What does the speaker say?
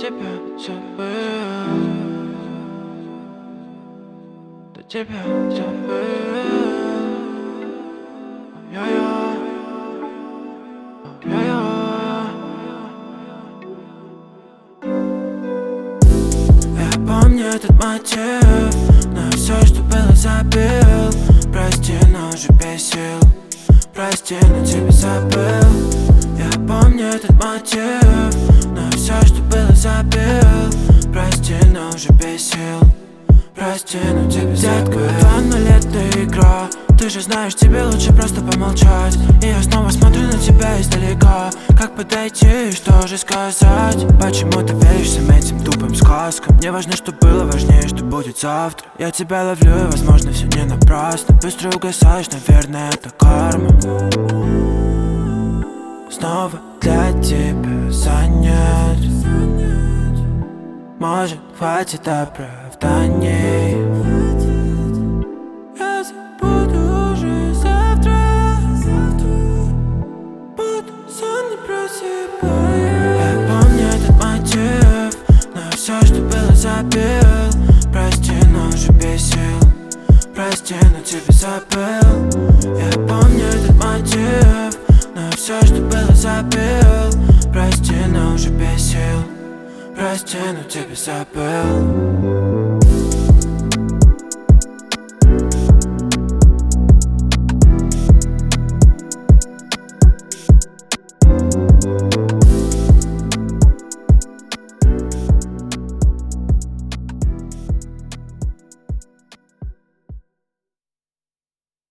тебя забыл, до тебя забыл. Я помню этот мотив, но все, что было, забил. Прости, но уже без сил. Прости, но тебя забыл. Я помню этот мотив, но все, что было, забил. Прости, но уже без сил. Прости, но тебя забыл. Детка, 2-0 это игра. Ты же знаешь, тебе лучше просто помолчать. И я снова смотрю на тебя издалека. Как подойти и что же сказать? Почему ты веришь всем этим тупым сказкам? Мне важно, что было, важнее, что будет завтра. Я тебя ловлю, и возможно все не напрасно. Быстро угасаешь, наверное, это карма. Снова для тебя занять. Может, хватит оправданий. Я забуду уже завтра. Буду сон не просыпаясь. Я помню этот мотив, но все, что было, забил. Прости, но уже без сил. Прости, но тебя забыл. Я помню этот мотив, но все, что было, забил. Прости, но уже без сил. Прости, но тебя забыл.